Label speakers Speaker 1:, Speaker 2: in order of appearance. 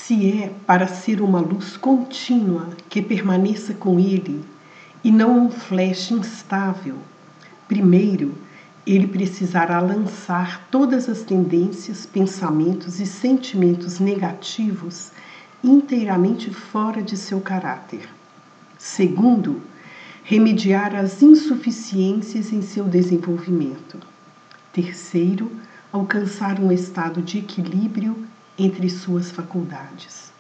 Speaker 1: Se é para ser uma luz contínua que permaneça com ele e não um flash instável, primeiro ele precisará lançar todas as tendências, pensamentos e sentimentos negativos inteiramente fora de seu caráter. Segundo, remediar as insuficiências em seu desenvolvimento. Terceiro, alcançar um estado de equilíbrio entre suas faculdades.